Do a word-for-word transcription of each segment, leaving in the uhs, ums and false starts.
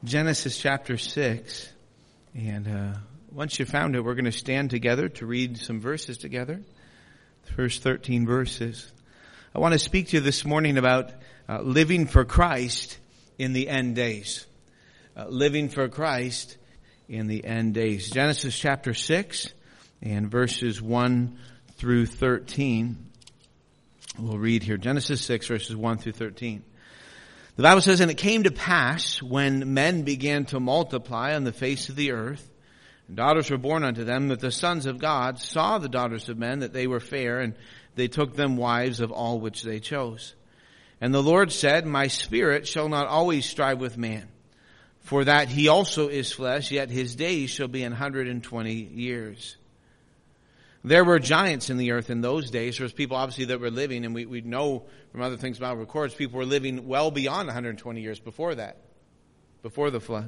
Genesis chapter six. And uh, once you found it, we're going to stand together to read some verses together. The first thirteen verses. I want to speak to you this morning about uh, living for Christ in the end days. Uh, living for Christ in the end days. Genesis chapter six and verses one through thirteen. We'll read here. Genesis six verses one through thirteen. The Bible says, "And it came to pass when men began to multiply on the face of the earth, and daughters were born unto them, that the sons of God saw the daughters of men, that they were fair, and they took them wives of all which they chose. And the Lord said, My spirit shall not always strive with man, for that he also is flesh, yet his days shall be an hundred and twenty years. There were giants in the earth in those days." There was people obviously that were living, and we, we know from other things Bible records, people were living well beyond one hundred twenty years before that, before the flood.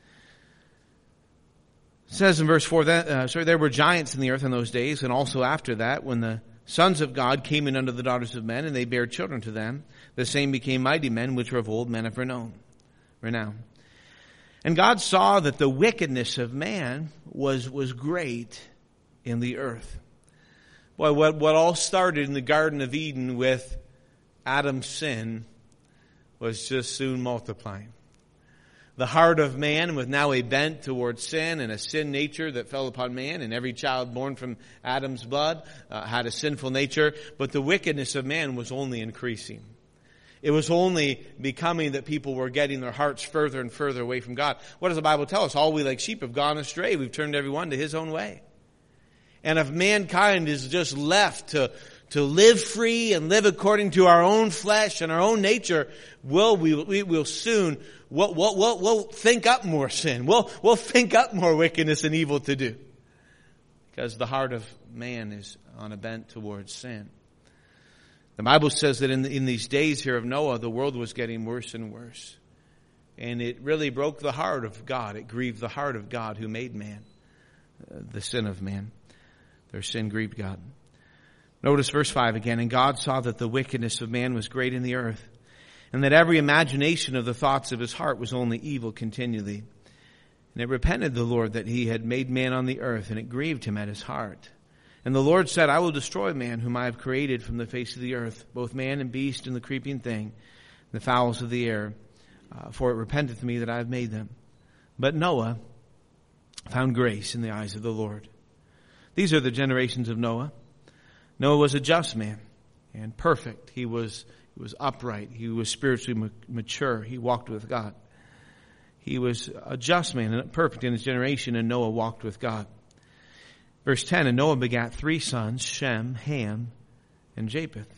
It says in verse four, that, uh, sorry, there were giants in the earth in those days, and also after that, when the sons of God came in unto the daughters of men, and they bare children to them, the same became mighty men, which were of old, men of renown. renown. And God saw that the wickedness of man was, was great in the earth. Boy, what, what all started in the Garden of Eden with Adam's sin was just soon multiplying. The heart of man was now a bent towards sin and a sin nature that fell upon man, and every child born from Adam's blood uh, had a sinful nature, but the wickedness of man was only increasing. It was only becoming that people were getting their hearts further and further away from God. What does the Bible tell us? All we like sheep have gone astray. We've turned everyone to his own way. And if mankind is just left to, to live free and live according to our own flesh and our own nature, we'll, we, we will soon, we'll, we'll, we'll, we'll think up more sin. We'll, we'll think up more wickedness and evil to do. Because the heart of man is on a bent towards sin. The Bible says that in, in these days here of Noah, the world was getting worse and worse. And it really broke the heart of God. It grieved the heart of God who made man. Uh, the sin of man. Their sin grieved God. Notice verse five again. "And God saw that the wickedness of man was great in the earth, and that every imagination of the thoughts of his heart was only evil continually. And it repented the Lord that he had made man on the earth, and it grieved him at his heart. And the Lord said, I will destroy man whom I have created from the face of the earth, both man and beast and the creeping thing, and the fowls of the air, uh, for it repenteth me that I have made them. But Noah found grace in the eyes of the Lord." These are the generations of Noah. Noah was a just man and perfect. He was, he was upright. He was spiritually mature. He walked with God. He was a just man and perfect in his generation, and Noah walked with God. Verse ten, "And Noah begat three sons, Shem, Ham, and Japheth.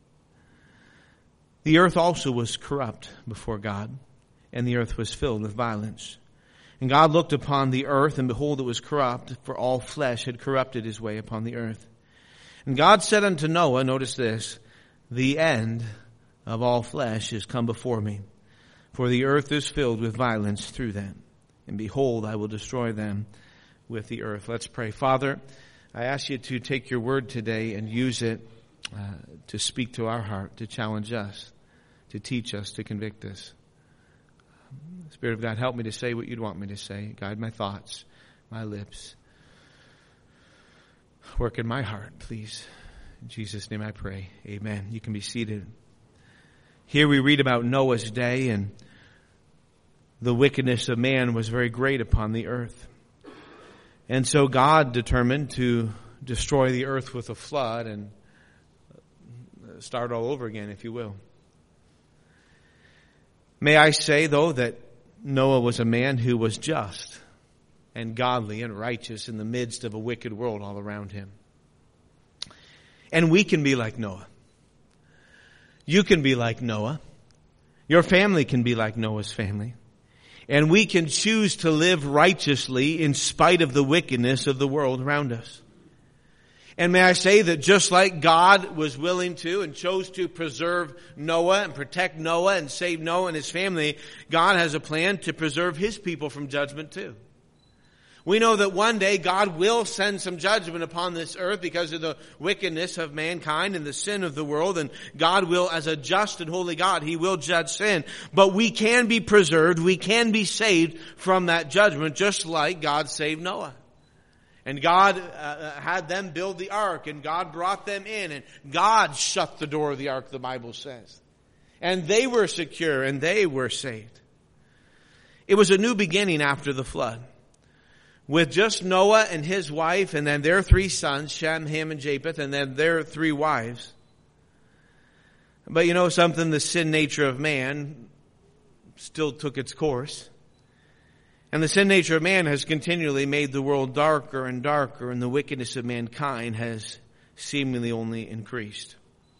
The earth also was corrupt before God, and the earth was filled with violence. And God looked upon the earth, and behold, it was corrupt, for all flesh had corrupted his way upon the earth. And God said unto Noah," notice this, "The end of all flesh is come before me, for the earth is filled with violence through them. And behold, I will destroy them with the earth." Let's pray. Father, I ask you to take your word today and use it uh, to speak to our heart, to challenge us, to teach us, to convict us. Spirit of God, help me to say what you'd want me to say. Guide my thoughts, my lips. Work in my heart, please. In Jesus' name I pray. Amen. You can be seated. Here we read about Noah's day, and the wickedness of man was very great upon the earth. And so God determined to destroy the earth with a flood and start all over again, if you will. May I say, though, that Noah was a man who was just and godly and righteous in the midst of a wicked world all around him. And we can be like Noah. You can be like Noah. Your family can be like Noah's family. And we can choose to live righteously in spite of the wickedness of the world around us. And may I say that just like God was willing to and chose to preserve Noah and protect Noah and save Noah and his family, God has a plan to preserve his people from judgment too. We know that one day God will send some judgment upon this earth because of the wickedness of mankind and the sin of the world. And God will, as a just and holy God, He will judge sin. But we can be preserved, we can be saved from that judgment, just like God saved Noah. And God uh, had them build the ark, and God brought them in, and God shut the door of the ark, the Bible says. And they were secure, and they were saved. It was a new beginning after the flood, with just Noah and his wife, and then their three sons, Shem, Ham, and Japheth, and then their three wives. But you know something? The sin nature of man still took its course. And the sin nature of man has continually made the world darker and darker, and the wickedness of mankind has seemingly only increased.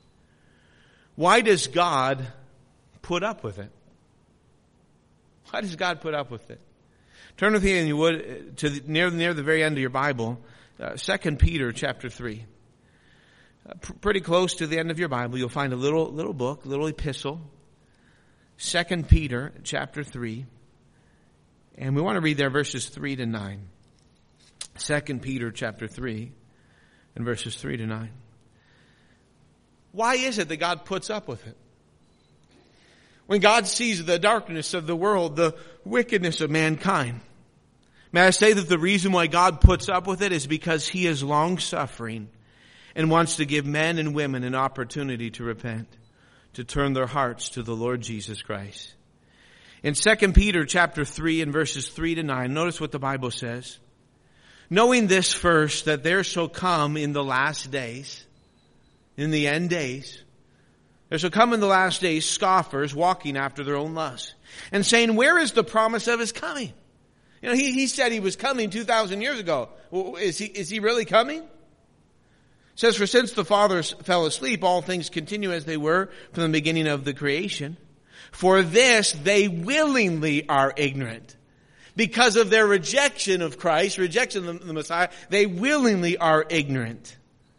Why does God put up with it? Why does God put up with it? Turn with me, and you would, to the, near near the very end of your Bible, uh, Second Peter chapter three. Uh, pr- pretty close to the end of your Bible, you'll find a little little book, little epistle. Second Peter chapter three. And we want to read there verses three to nine. Second Peter chapter three and verses three to nine. Why is it that God puts up with it? When God sees the darkness of the world, the wickedness of mankind. May I say that the reason why God puts up with it is because He is long-suffering and wants to give men and women an opportunity to repent, to turn their hearts to the Lord Jesus Christ. In Second Peter chapter three and verses three to nine, notice what the Bible says. Knowing this first, that there shall come in the last days, in the end days, there shall come in the last days scoffers walking after their own lusts, and saying, where is the promise of His coming? You know, he, he said He was coming two thousand years ago. Well, is he, is he really coming? It says, for since the fathers fell asleep, all things continue as they were from the beginning of the creation. For this they willingly are ignorant. Because of their rejection of Christ, rejection of the Messiah, they willingly are ignorant.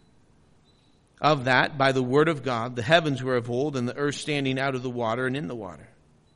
Of that, by the word of God, the heavens were of old, and the earth standing out of the water and in the water.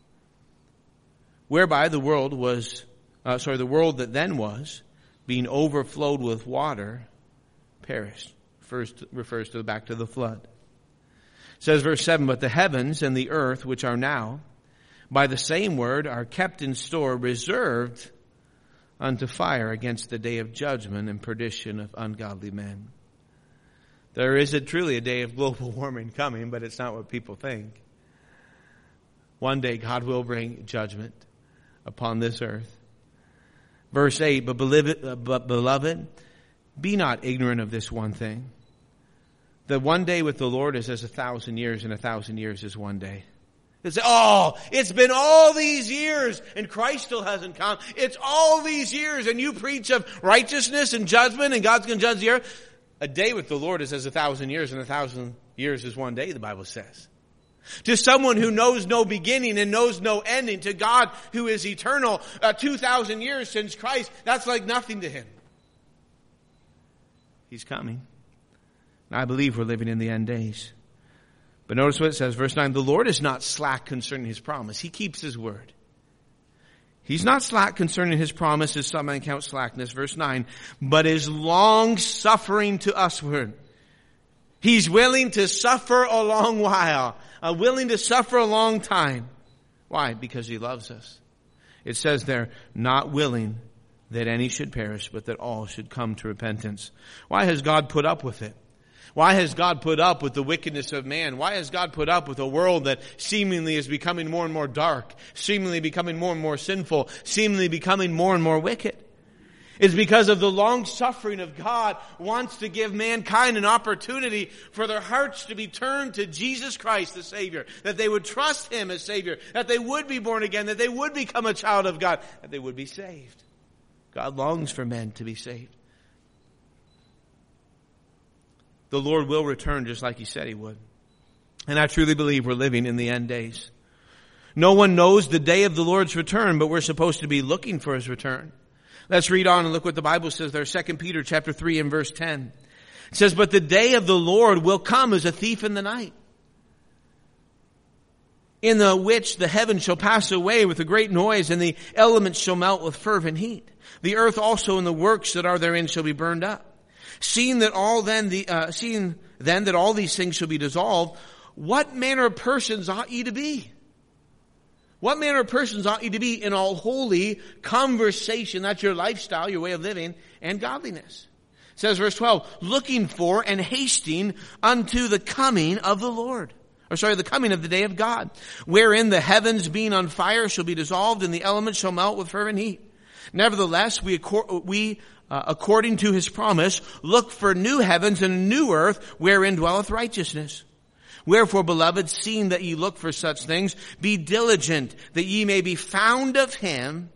Whereby the world was, uh, sorry, the world that then was, being overflowed with water, perished. First refers to back to the flood. It says verse seven, but the heavens and the earth, which are now, by the same word, are kept in store, reserved unto fire against the day of judgment and perdition of ungodly men. There is a, truly a day of global warming coming, but it's not what people think. One day God will bring judgment upon this earth. Verse eight, but beloved, but beloved, be not ignorant of this one thing, that one day with the Lord is as a thousand years, and a thousand years is one day. They say, oh, it's been all these years and Christ still hasn't come. It's all these years and you preach of righteousness and judgment and God's going to judge the earth. A day with the Lord is as a thousand years, and a thousand years is one day, the Bible says. To someone who knows no beginning and knows no ending, to God who is eternal, uh, two thousand years since Christ, that's like nothing to Him. He's coming. And I believe we're living in the end days. But notice what it says, verse nine, the Lord is not slack concerning His promise. He keeps His word. He's not slack concerning His promise, as some men count slackness, verse nine, but is long suffering to usward. He's willing to suffer a long while, uh, willing to suffer a long time. Why? Because He loves us. It says there, not willing that any should perish, but that all should come to repentance. Why has God put up with it? Why has God put up with the wickedness of man? Why has God put up with a world that seemingly is becoming more and more dark, seemingly becoming more and more sinful, seemingly becoming more and more wicked? It's because of the long suffering of God wants to give mankind an opportunity for their hearts to be turned to Jesus Christ, the Savior, that they would trust Him as Savior, that they would be born again, that they would become a child of God, that they would be saved. God longs for men to be saved. The Lord will return just like He said He would. And I truly believe we're living in the end days. No one knows the day of the Lord's return, but we're supposed to be looking for His return. Let's read on and look what the Bible says there. Second Peter chapter three and verse ten. It says, but the day of the Lord will come as a thief in the night. in the which the heavens shall pass away with a great noise, and the elements shall melt with fervent heat. The earth also and the works that are therein shall be burned up. Seeing that all then the uh, seeing then that all these things shall be dissolved, what manner of persons ought ye to be? What manner of persons ought ye to be in all holy conversation? That's your lifestyle, your way of living, and godliness. It says verse twelve, looking for and hasting unto the coming of the Lord. Or sorry, the coming of the day of God, wherein the heavens being on fire shall be dissolved, and the elements shall melt with fervent heat. Nevertheless, we, we uh, according to his promise, look for new heavens and a new earth, wherein dwelleth righteousness. Wherefore, beloved, seeing that ye look for such things, be diligent that ye may be found of him,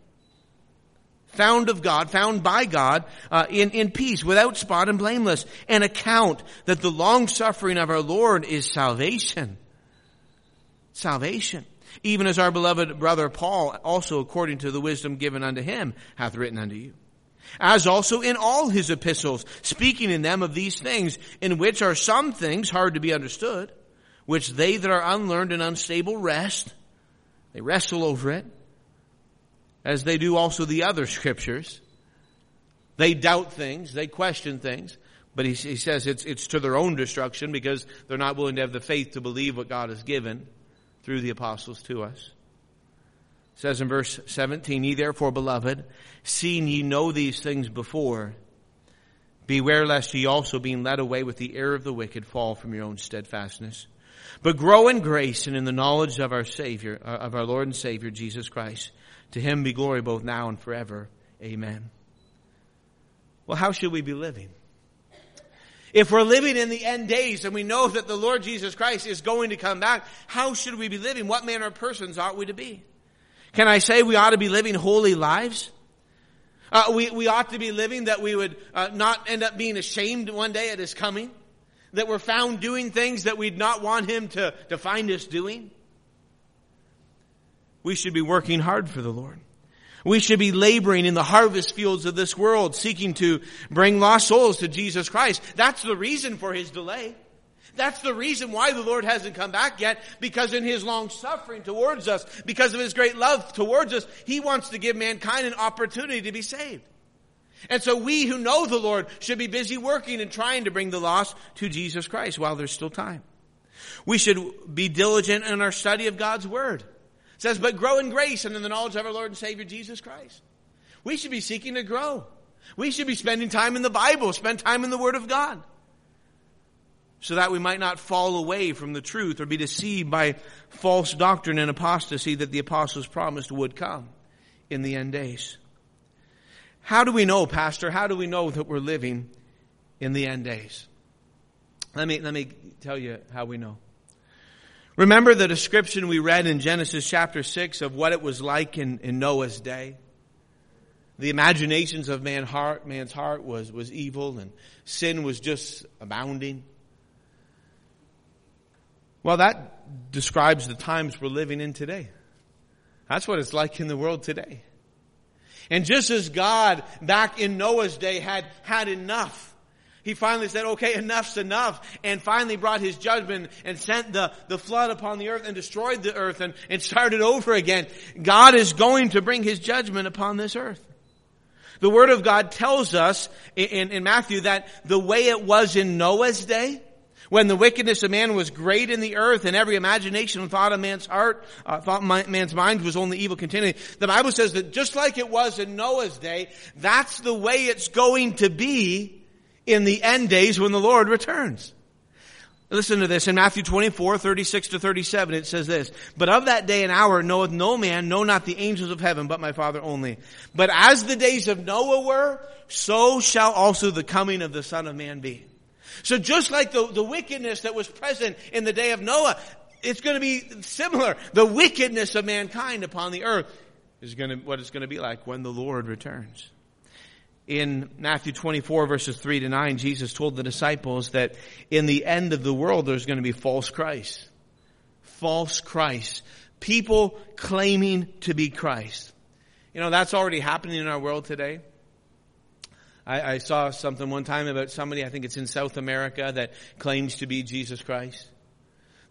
found of God, found by God, uh, in, in peace, without spot and blameless, and account that the long suffering of our Lord is salvation. Salvation. Even as our beloved brother Paul, also according to the wisdom given unto him, hath written unto you. As also in all his epistles, speaking in them of these things, in which are some things hard to be understood, which they that are unlearned and unstable rest. They wrestle over it, as they do also the other scriptures. They doubt things, they question things, but he, he says it's, it's to their own destruction because they're not willing to have the faith to believe what God has given through the apostles to us. It says in verse seventeen, ye therefore, beloved, seeing ye know these things before, beware lest ye also, being led away with the error of the wicked, fall from your own steadfastness. But grow in grace and in the knowledge of our Savior, of our Lord and Savior, Jesus Christ. To him be glory both now and forever. Amen. Well, how should we be living? If we're living in the end days and we know that the Lord Jesus Christ is going to come back, how should we be living? What manner of persons ought we to be? Can I say we ought to be living holy lives? Uh, we, we ought to be living that we would uh, not end up being ashamed one day at his coming. That we're found doing things that we'd not want him to, to find us doing. We should be working hard for the Lord. We should be laboring in the harvest fields of this world, seeking to bring lost souls to Jesus Christ. That's the reason for his delay. That's the reason why the Lord hasn't come back yet, because in his long suffering towards us, because of his great love towards us, he wants to give mankind an opportunity to be saved. And so we who know the Lord should be busy working and trying to bring the lost to Jesus Christ while there's still time. We should be diligent in our study of God's Word. It says, but grow in grace and in the knowledge of our Lord and Savior Jesus Christ. We should be seeking to grow. We should be spending time in the Bible, spend time in the Word of God, so that we might not fall away from the truth or be deceived by false doctrine and apostasy that the apostles promised would come in the end days. How do we know, Pastor? How do we know that we're living in the end days? Let me, let me tell you how we know. Remember the description we read in Genesis chapter six of what it was like in, in Noah's day? The imaginations of man heart, man's heart was, was evil, and sin was just abounding. Well, that describes the times we're living in today. That's what it's like in the world today. And just as God back in Noah's day had had enough, he finally said, okay, enough's enough, and finally brought his judgment and sent the, the flood upon the earth and destroyed the earth and, and started over again. God is going to bring his judgment upon this earth. The Word of God tells us in, in Matthew that the way it was in Noah's day, when the wickedness of man was great in the earth and every imagination and thought of man's heart, uh, thought man's mind was only evil continually, the Bible says that just like it was in Noah's day, that's the way it's going to be in the end days when the Lord returns. Listen to this. In Matthew twenty-four, thirty-six to thirty-seven, it says this, but of that day and hour knoweth no man, no not the angels of heaven, but my Father only. But as the days of Noah were, so shall also the coming of the Son of Man be. So just like the, the wickedness that was present in the day of Noah, it's going to be similar. The wickedness of mankind upon the earth is going to, what it's going to be like when the Lord returns. In Matthew twenty-four, verses three to nine, Jesus told the disciples that in the end of the world, there's going to be false Christ. False Christ. People claiming to be Christ. You know, that's already happening in our world today. I, I saw something one time about somebody, I think it's in South America, that claims to be Jesus Christ.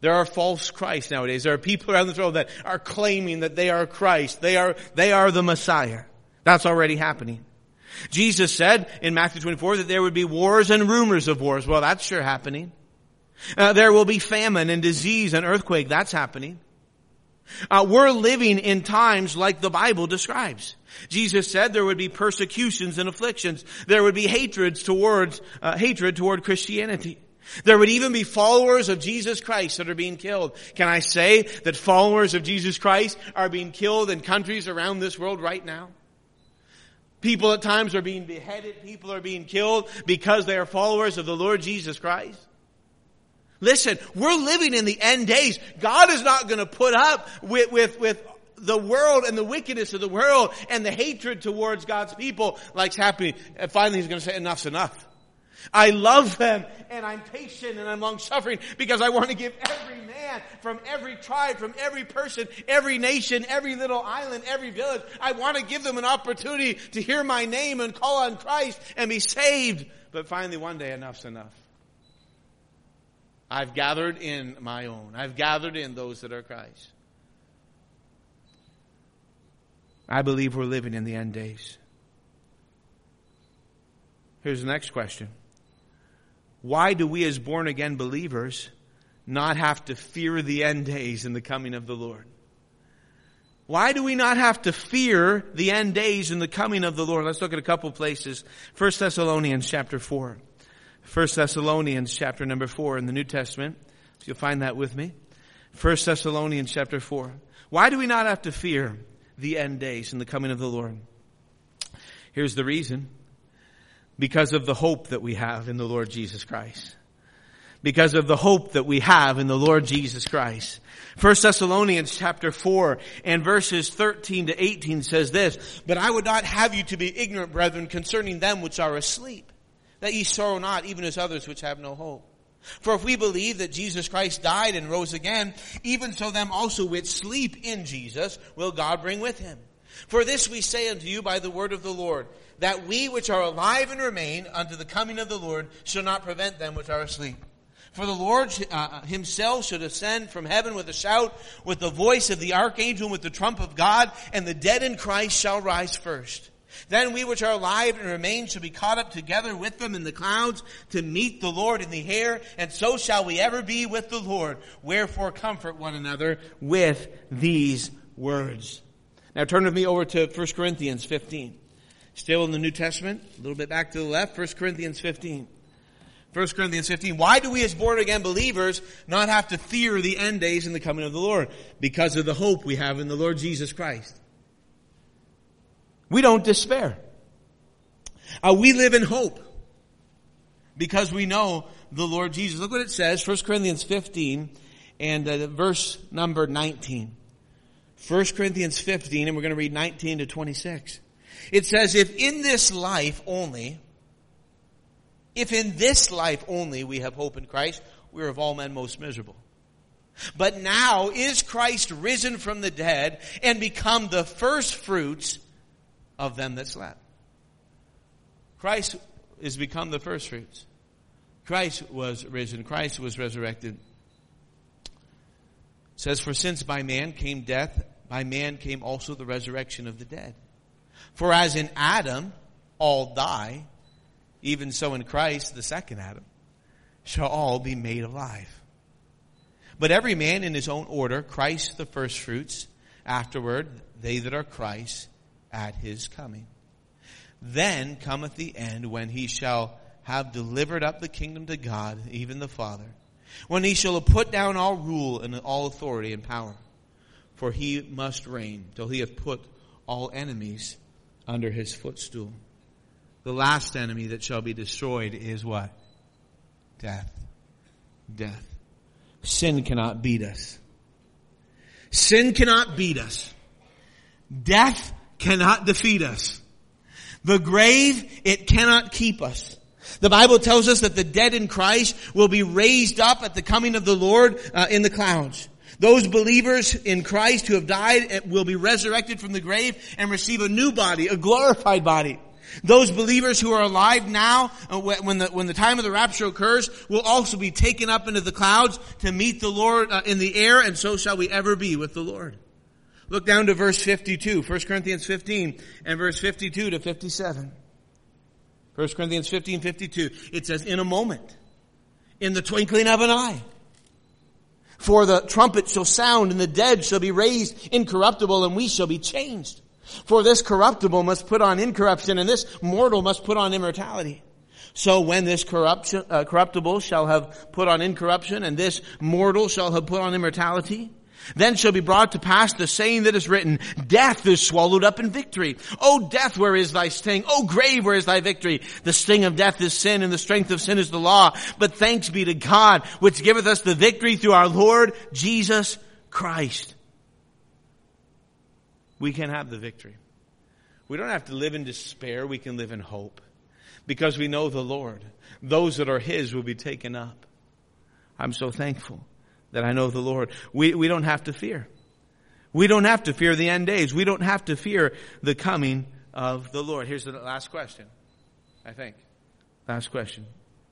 There are false Christs nowadays. There are people around this world that are claiming that they are Christ. They are, they are the Messiah. That's already happening. Jesus said in Matthew twenty-four that there would be wars and rumors of wars. Well, that's sure happening. Uh, there will be famine and disease and earthquake. That's happening. Uh, we're living in times like the Bible describes. Jesus said there would be persecutions and afflictions. There would be hatreds towards, uh, hatred toward Christianity. There would even be followers of Jesus Christ that are being killed. Can I say that followers of Jesus Christ are being killed in countries around this world right now? People at times are being beheaded. People are being killed because they are followers of the Lord Jesus Christ. Listen, we're living in the end days. God is not going to put up with, with, with the world and the wickedness of the world and the hatred towards God's people like's happening. And finally he's going to say enough's enough. I love them and I'm patient and I'm long suffering because I want to give every man from every tribe, from every person, every nation, every little island, every village. I want to give them an opportunity to hear my name and call on Christ and be saved. But finally one day enough's enough. I've gathered in my own. I've gathered in those that are Christ. I believe we're living in the end days. Here's the next question. Why do we as born again believers not have to fear the end days and the coming of the Lord? Why do we not have to fear the end days and the coming of the Lord? Let's look at a couple places. First Thessalonians chapter four. First Thessalonians chapter number four in the New Testament. If you'll find that with me. First Thessalonians chapter four. Why do we not have to fear the end days and the coming of the Lord? Here's the reason. Because of the hope that we have in the Lord Jesus Christ. Because of the hope that we have in the Lord Jesus Christ. First Thessalonians chapter four and verses thirteen to eighteen says this, "But I would not have you to be ignorant, brethren, concerning them which are asleep, that ye sorrow not, even as others which have no hope. For if we believe that Jesus Christ died and rose again, even so them also which sleep in Jesus will God bring with him. For this we say unto you by the word of the Lord, that we which are alive and remain unto the coming of the Lord shall not prevent them which are asleep. For the Lord uh, himself shall descend from heaven with a shout, with the voice of the archangel, and with the trump of God, and the dead in Christ shall rise first. Then we which are alive and remain shall be caught up together with them in the clouds to meet the Lord in the air, and so shall we ever be with the Lord. Wherefore comfort one another with these words." Now turn with me over to First Corinthians fifteen. Still in the New Testament, a little bit back to the left, First Corinthians fifteen. First Corinthians fifteen. Why do we as born again believers not have to fear the end days and the coming of the Lord? Because of the hope we have in the Lord Jesus Christ. We don't despair. Uh, we live in hope because we know the Lord Jesus. Look what it says, First Corinthians fifteen and uh, verse number nineteen. First Corinthians fifteen, and we're going to read nineteen to twenty-six. It says, if in this life only, if in this life only we have hope in Christ, we are of all men most miserable. But now is Christ risen from the dead and become the first fruits of them that slept. Christ is become the first fruits. Christ was risen. Christ was resurrected. It says, for since by man came death, by man came also the resurrection of the dead. For as in Adam all die, even so in Christ, the second Adam, shall all be made alive. But every man in his own order, Christ the first fruits, afterward they that are Christ at his coming. Then cometh the end, when he shall have delivered up the kingdom to God, even the Father, when he shall have put down all rule and all authority and power. For he must reign till he hath put all enemies under his footstool. The last enemy that shall be destroyed is what? Death. Death. Sin cannot beat us. Sin cannot beat us. Death cannot defeat us. The grave, it cannot keep us. The Bible tells us that the dead in Christ will be raised up at the coming of the Lord uh, in the clouds. Those believers in Christ who have died will be resurrected from the grave and receive a new body, a glorified body. Those believers who are alive now, when the, when the time of the rapture occurs, will also be taken up into the clouds to meet the Lord uh, in the air, and so shall we ever be with the Lord. Look down to verse fifty-two, First Corinthians fifteen, and verse fifty-two to fifty-seven. First Corinthians fifteen, fifty-two. It says, in a moment, in the twinkling of an eye, for the trumpet shall sound, and the dead shall be raised incorruptible, and we shall be changed. For this corruptible must put on incorruption, and this mortal must put on immortality. So when this corruption, uh, corruptible shall have put on incorruption, and this mortal shall have put on immortality, then shall be brought to pass the saying that is written, death is swallowed up in victory. O death, where is thy sting? O grave, where is thy victory? The sting of death is sin, and the strength of sin is the law. But thanks be to God, which giveth us the victory through our Lord Jesus Christ. We can have the victory. We don't have to live in despair. We can live in hope. Because we know the Lord. Those that are His will be taken up. I'm so thankful that I know the Lord. We, we don't have to fear. We don't have to fear the end days. We don't have to fear the coming of the Lord. Here's the last question, I think. Last question.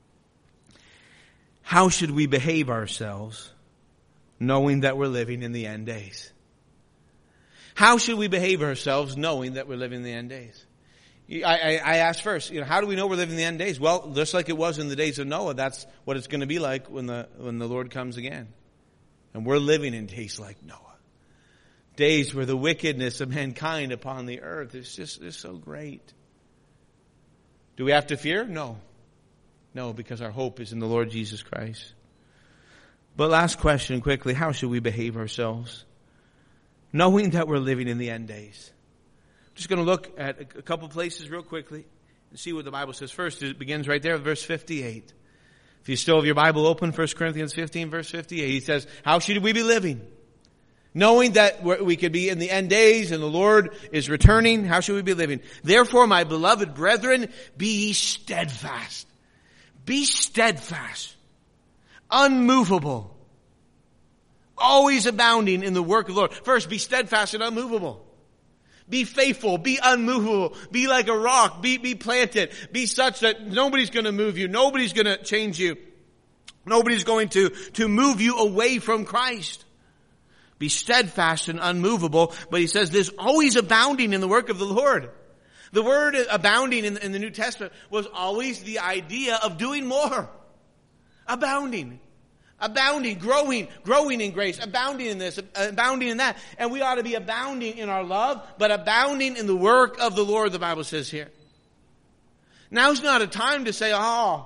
How should we behave ourselves knowing that we're living in the end days? How should we behave ourselves knowing that we're living in the end days? I, I, I asked first, you know, how do we know we're living in the end days? Well, just like it was in the days of Noah, that's what it's going to be like when the when the Lord comes again. And we're living in days like Noah. Days where the wickedness of mankind upon the earth is just is so great. Do we have to fear? No. No, because our hope is in the Lord Jesus Christ. But last question quickly, how should we behave ourselves? Knowing that we're living in the end days. I'm just going to look at a couple places real quickly and see what the Bible says. First, it begins right there with verse fifty-eight. If you still have your Bible open, First Corinthians fifteen, verse fifty-eight, he says, how should we be living? Knowing that we could be in the end days and the Lord is returning, how should we be living? Therefore, my beloved brethren, be ye steadfast. Be steadfast. Unmovable. Always abounding in the work of the Lord. First, be steadfast and unmovable. Be faithful. Be unmovable. Be like a rock. Be, be planted. Be such that nobody's going to move you. Nobody's going to change you. Nobody's going to, to move you away from Christ. Be steadfast and unmovable. But he says this, always abounding in the work of the Lord. The word abounding in, in the New Testament was always the idea of doing more. Abounding. Abounding, growing, growing in grace, abounding in this, abounding in that. And we ought to be abounding in our love, but abounding in the work of the Lord, the Bible says here. Now's not a time to say, oh,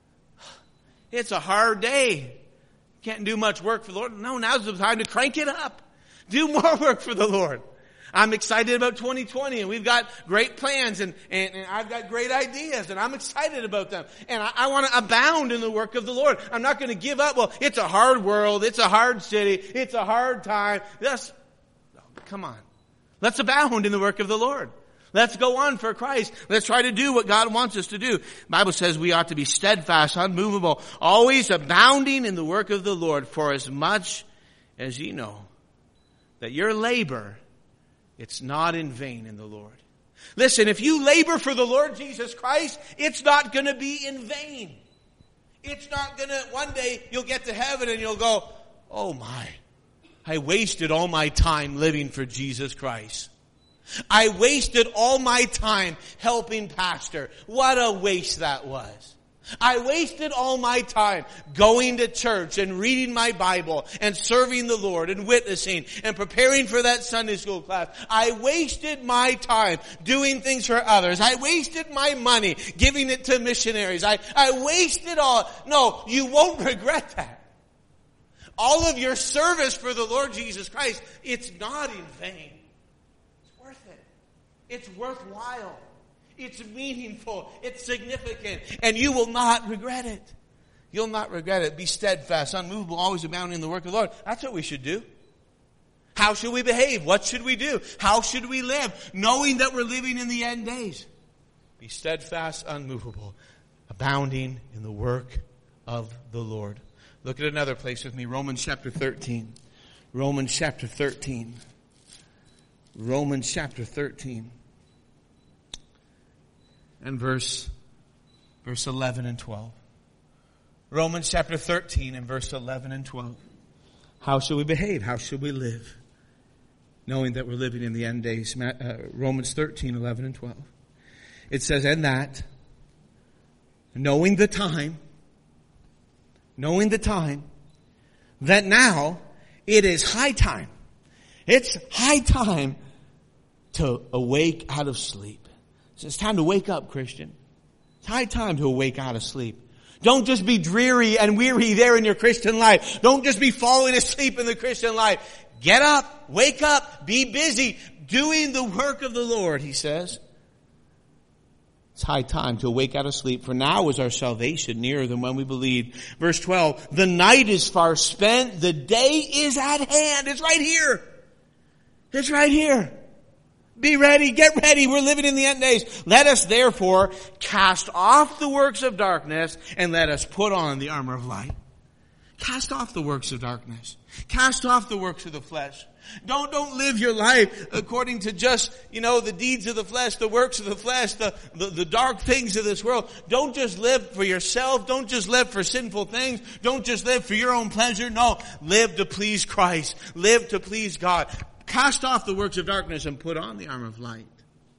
it's a hard day. Can't do much work for the Lord. No, now's the time to crank it up. Do more work for the Lord. I'm excited about twenty twenty, and we've got great plans, and, and, and I've got great ideas, and I'm excited about them. And I, I want to abound in the work of the Lord. I'm not going to give up. Well, it's a hard world. It's a hard city. It's a hard time. Let's, come on. Let's abound in the work of the Lord. Let's go on for Christ. Let's try to do what God wants us to do. The Bible says we ought to be steadfast, unmovable, always abounding in the work of the Lord, for as much as ye know that your labor, it's not in vain in the Lord. Listen, if you labor for the Lord Jesus Christ, it's not going to be in vain. It's not going to, one day you'll get to heaven and you'll go, oh my, I wasted all my time living for Jesus Christ. I wasted all my time helping pastor. What a waste that was. I wasted all my time going to church and reading my Bible and serving the Lord and witnessing and preparing for that Sunday school class. I wasted my time doing things for others. I wasted my money giving it to missionaries. I, I wasted all. No, you won't regret that. All of your service for the Lord Jesus Christ, it's not in vain. It's worth it. It's worthwhile. It's meaningful. It's significant. And you will not regret it. You'll not regret it. Be steadfast, unmovable, always abounding in the work of the Lord. That's what we should do. How should we behave? What should we do? How should we live? Knowing that we're living in the end days. Be steadfast, unmovable, abounding in the work of the Lord. Look at another place with me. Romans chapter thirteen. Romans chapter thirteen. Romans chapter thirteen. and verse, verse eleven and twelve. Romans chapter thirteen and verse eleven and twelve. How shall we behave? How shall we live? Knowing that we're living in the end days. Uh, Romans thirteen, eleven and twelve. It says, and that, knowing the time, knowing the time, that now it is high time. It's high time to awake out of sleep. So it's time to wake up, Christian. It's high time to awake out of sleep. Don't just be dreary and weary there in your Christian life. Don't just be falling asleep in the Christian life. Get up, wake up, be busy, doing the work of the Lord, he says. It's high time to wake out of sleep, for now is our salvation nearer than when we believed. Verse twelve, the night is far spent, the day is at hand. It's right here. It's right here. Be ready, get ready, we're living in the end days. Let us therefore cast off the works of darkness and let us put on the armor of light. Cast off the works of darkness. Cast off the works of the flesh. Don't, don't live your life according to just, you know, the deeds of the flesh, the works of the flesh, the, the, the dark things of this world. Don't just live for yourself. Don't just live for sinful things. Don't just live for your own pleasure. No, live to please Christ. Live to please God. Cast off the works of darkness and put on the armor of light.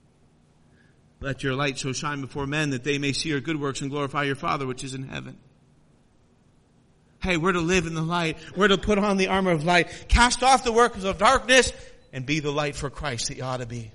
Let your light so shine before men that they may see your good works and glorify your Father which is in heaven. Hey, we're to live in the light. We're to put on the armor of light. Cast off the works of darkness and be the light for Christ that you ought to be.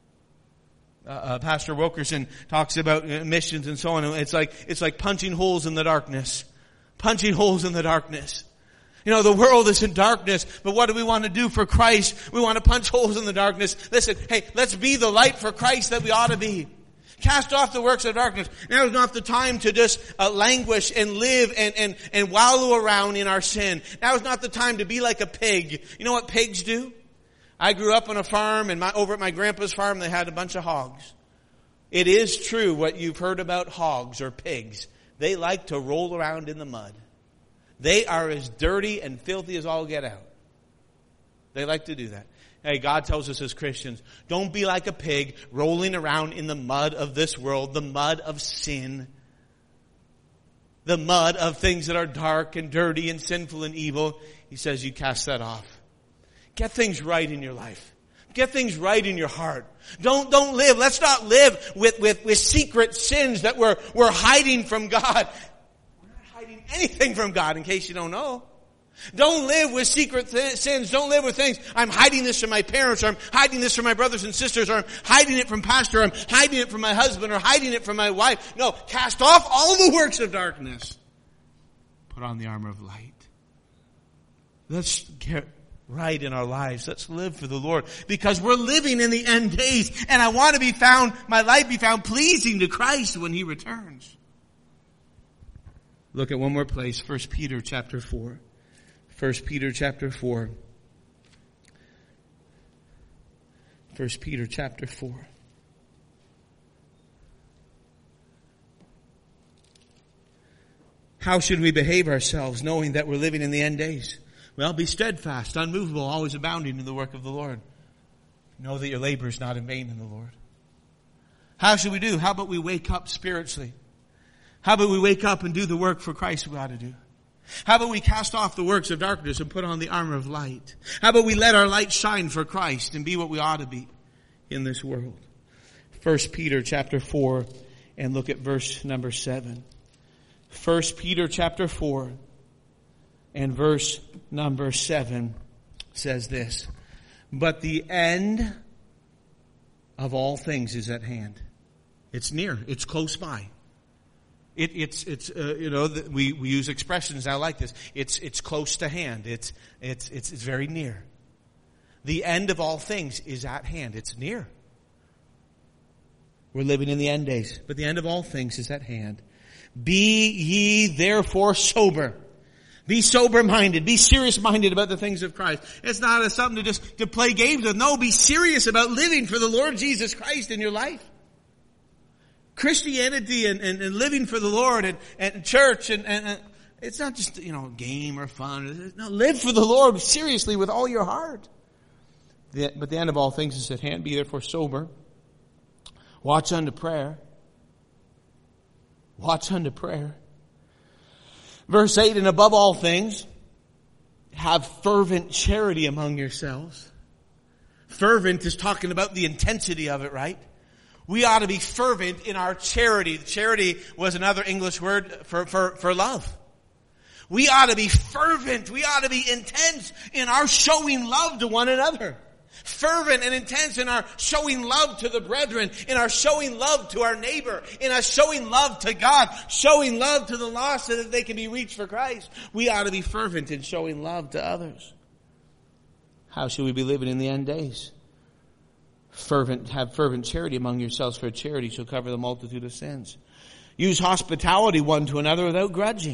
Uh, uh, Pastor Wilkerson talks about uh, missions and so on. It's like, it's like punching holes in the darkness. Punching holes in the darkness. You know, the world is in darkness, but what do we want to do for Christ? We want to punch holes in the darkness. Listen, hey, let's be the light for Christ that we ought to be. Cast off the works of darkness. Now is not the time to just uh, languish and live and, and, and wallow around in our sin. Now is not the time to be like a pig. You know what pigs do? I grew up on a farm, and my, over at my grandpa's farm they had a bunch of hogs. It is true what you've heard about hogs or pigs. They like to roll around in the mud. They are as dirty and filthy as all get out. They like to do that. Hey, God tells us as Christians, don't be like a pig rolling around in the mud of this world, the mud of sin, the mud of things that are dark and dirty and sinful and evil. He says you cast that off. Get things right in your life. Get things right in your heart. Don't, don't live. Let's not live with, with, with secret sins that we're, we're hiding from God. We're not hiding anything from God, in case you don't know. Don't live with secret th- sins. Don't live with things. I'm hiding this from my parents, or I'm hiding this from my brothers and sisters, or I'm hiding it from pastor, or I'm hiding it from my husband, or hiding it from my wife. No, cast off all the works of darkness. Put on the armor of light. Let's get right in our lives. Let's live for the Lord, because we're living in the end days, and I want to be found, my life be found pleasing to Christ when He returns. Look at one more place, First Peter chapter four. First Peter chapter four. First Peter chapter four. How should we behave ourselves, knowing that we're living in the end days? Well, be steadfast, unmovable, always abounding in the work of the Lord. Know that your labor is not in vain in the Lord. How should we do? How about we wake up spiritually? How about we wake up and do the work for Christ we ought to do? How about we cast off the works of darkness and put on the armor of light? How about we let our light shine for Christ and be what we ought to be in this world? First Peter chapter four, and look at verse number seven. First Peter chapter four and verse number seven says this: but the end of all things is at hand. It's near. It's close by. It, it's, it's, uh, you know, the, we, we use expressions now like this. It's, it's close to hand. It's, it's, it's, it's very near. The end of all things is at hand. It's near. We're living in the end days, but the end of all things is at hand. Be ye therefore sober. Be sober-minded. Be serious-minded about the things of Christ. It's not a, something to just to play games with. No, be serious about living for the Lord Jesus Christ in your life. Christianity and, and, and living for the Lord and, and church and, and, and it's not just, you know, game or fun. No, live for the Lord seriously with all your heart. The, but the end of all things is at hand. Be therefore sober. Watch unto prayer. Watch unto prayer. Verse eight, and above all things, have fervent charity among yourselves. Fervent is talking about the intensity of it, right? We ought to be fervent in our charity. Charity was another English word for, for, for love. We ought to be fervent. We ought to be intense in our showing love to one another. Fervent and intense in our showing love to the brethren, in our showing love to our neighbor, in our showing love to God, showing love to the lost so that they can be reached for Christ. We ought to be fervent in showing love to others. How should we be living in the end days? Fervent, have fervent charity among yourselves, for charity shall cover the multitude of sins. Use hospitality one to another without grudging.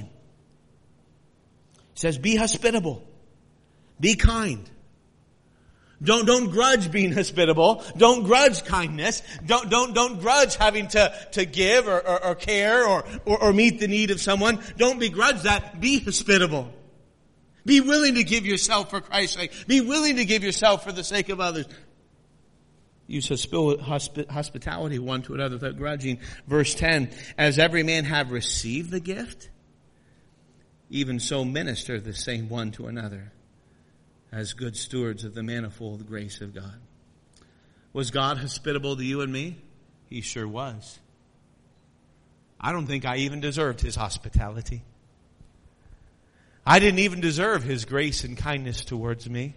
It says, be hospitable. Be kind. Don't, don't grudge being hospitable. Don't grudge kindness. Don't, don't, don't grudge having to, to give or, or, or care or, or, or meet the need of someone. Don't begrudge that. Be hospitable. Be willing to give yourself for Christ's sake. Be willing to give yourself for the sake of others. Use hospitality one to another without grudging. Verse ten, as every man have received the gift, even so minister the same one to another, as good stewards of the manifold grace of God. Was God hospitable to you and me? He sure was. I don't think I even deserved His hospitality. I didn't even deserve His grace and kindness towards me.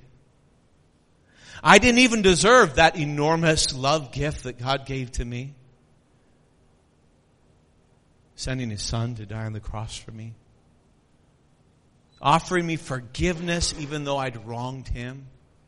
I didn't even deserve that enormous love gift that God gave to me. Sending His Son to die on the cross for me. Offering me forgiveness even though I'd wronged Him.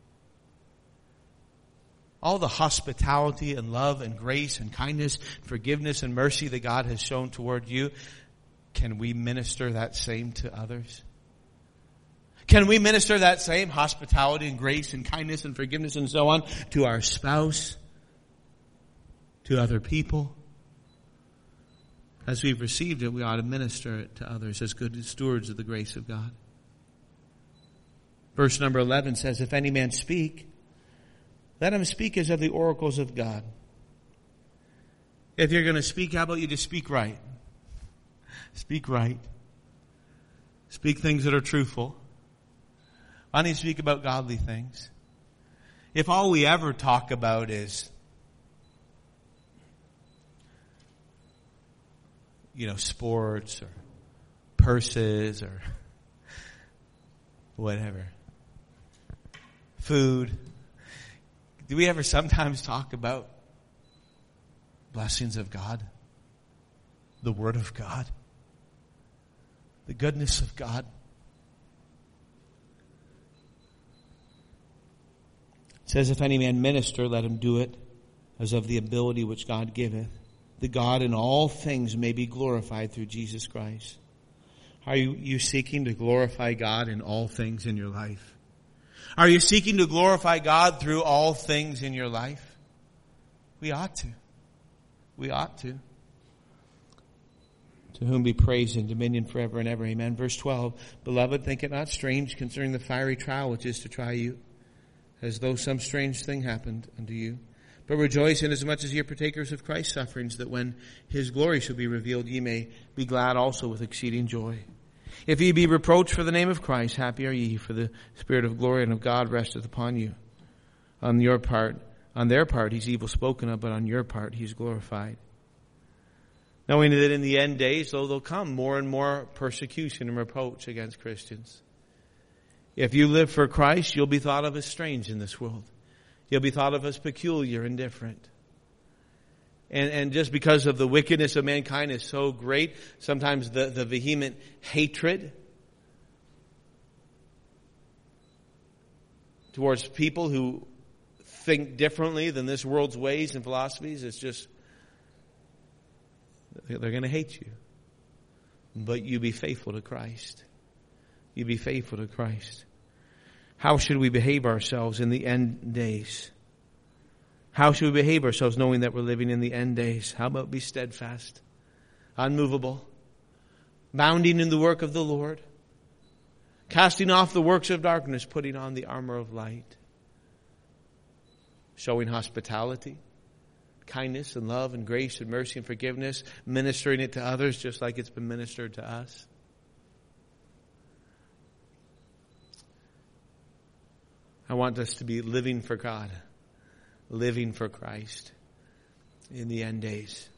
All the hospitality and love and grace and kindness, forgiveness and mercy that God has shown toward you. Can we minister that same to others? Can we minister that same hospitality and grace and kindness and forgiveness and so on to our spouse, to other people? As we've received it, we ought to minister it to others as good stewards of the grace of God. Verse number eleven says, if any man speak, let him speak as of the oracles of God. If you're going to speak, how about you just speak right? Speak right. Speak things that are truthful. Why don't you speak about godly things? If all we ever talk about is, you know, sports or purses or whatever, food, do we ever sometimes talk about blessings of God, the Word of God, the goodness of God? It says, if any man minister, let him do it as of the ability which God giveth, that God in all things may be glorified through Jesus Christ. Are you, you seeking to glorify God in all things in your life? Are you seeking to glorify God through all things in your life? We ought to. We ought to. To whom be praise and dominion forever and ever. Amen. Verse twelve, beloved, think it not strange concerning the fiery trial which is to try you, as though some strange thing happened unto you. But rejoice inasmuch as ye are partakers of Christ's sufferings, that when His glory shall be revealed, ye may be glad also with exceeding joy. If ye be reproached for the name of Christ, happy are ye, for the Spirit of glory and of God resteth upon you. On your part, on their part, He's evil spoken of, but on your part, He's glorified. Knowing that in the end days, though, there'll come more and more persecution and reproach against Christians. If you live for Christ, you'll be thought of as strange in this world. You'll be thought of as peculiar and different. And, and just because of the wickedness of mankind is so great, sometimes the, the vehement hatred towards people who think differently than this world's ways and philosophies, it's just, they're going to hate you. But you be faithful to Christ. You be faithful to Christ. How should we behave ourselves in the end days? How should we behave ourselves knowing that we're living in the end days? How about be steadfast, unmovable, bounding in the work of the Lord, casting off the works of darkness, putting on the armor of light, showing hospitality, kindness and love and grace and mercy and forgiveness, ministering it to others just like it's been ministered to us? I want us to be living for God, living for Christ in the end days.